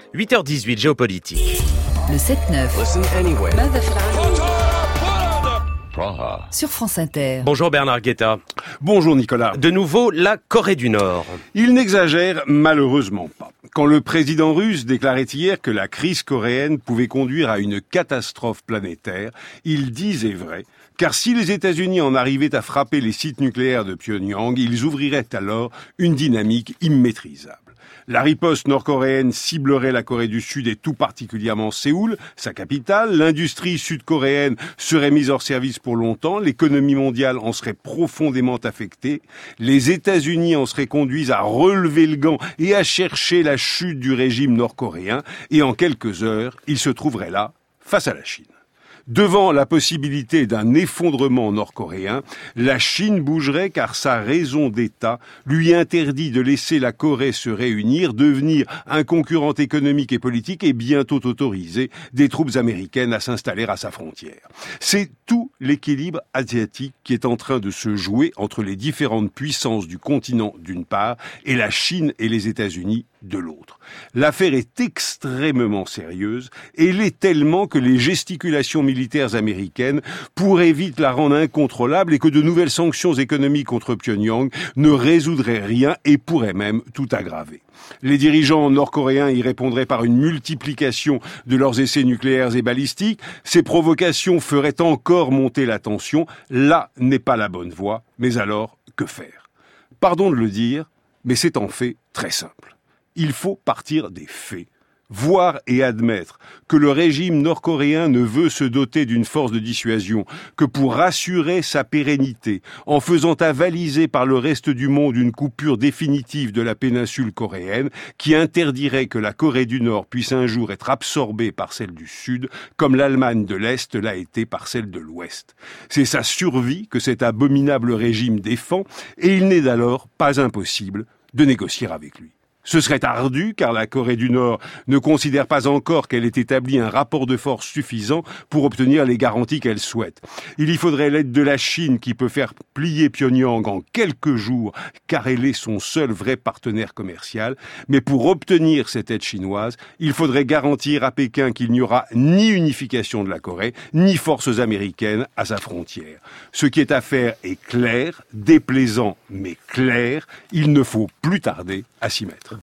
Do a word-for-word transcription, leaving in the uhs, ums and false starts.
huit heures dix-huit, géopolitique. Le sept neuf. Listen anyway. Sur France Inter. Bonjour Bernard Guetta. Bonjour Nicolas. De nouveau, la Corée du Nord. Il n'exagère malheureusement pas. Quand le président russe déclarait hier que la crise coréenne pouvait conduire à une catastrophe planétaire, il disait vrai, car si les États-Unis en arrivaient à frapper les sites nucléaires de Pyongyang, ils ouvriraient alors une dynamique immaîtrisable. La riposte nord-coréenne ciblerait la Corée du Sud et tout particulièrement Séoul, sa capitale. L'industrie sud-coréenne serait mise hors service pour longtemps. L'économie mondiale en serait profondément affectée. Les États-Unis en seraient conduits à relever le gant et à chercher la chute du régime nord-coréen. Et en quelques heures, ils se trouveraient là, face à la Chine. Devant la possibilité d'un effondrement nord-coréen, la Chine bougerait car sa raison d'État lui interdit de laisser la Corée se réunir, devenir un concurrent économique et politique et bientôt autoriser des troupes américaines à s'installer à sa frontière. C'est tout l'équilibre asiatique qui est en train de se jouer entre les différentes puissances du continent d'une part et la Chine et les États-Unis de l'autre. L'affaire est extrêmement sérieuse et l'est tellement que les gesticulations militaires américaines pourraient vite la rendre incontrôlable et que de nouvelles sanctions économiques contre Pyongyang ne résoudraient rien et pourraient même tout aggraver. Les dirigeants nord-coréens y répondraient par une multiplication de leurs essais nucléaires et balistiques. Ces provocations feraient encore monter la tension. Là n'est pas la bonne voie. Mais alors, que faire ? Pardon de le dire, mais c'est en fait très simple. Il faut partir des faits, voir et admettre que le régime nord-coréen ne veut se doter d'une force de dissuasion que pour assurer sa pérennité, en faisant avaliser par le reste du monde une coupure définitive de la péninsule coréenne qui interdirait que la Corée du Nord puisse un jour être absorbée par celle du Sud, comme l'Allemagne de l'Est l'a été par celle de l'Ouest. C'est sa survie que cet abominable régime défend, et il n'est alors pas impossible de négocier avec lui. Ce serait ardu car la Corée du Nord ne considère pas encore qu'elle ait établi un rapport de force suffisant pour obtenir les garanties qu'elle souhaite. Il y faudrait l'aide de la Chine qui peut faire plier Pyongyang en quelques jours car elle est son seul vrai partenaire commercial. Mais pour obtenir cette aide chinoise, il faudrait garantir à Pékin qu'il n'y aura ni unification de la Corée, ni forces américaines à sa frontière. Ce qui est à faire est clair, déplaisant mais clair. Il ne faut plus tarder à s'y mettre.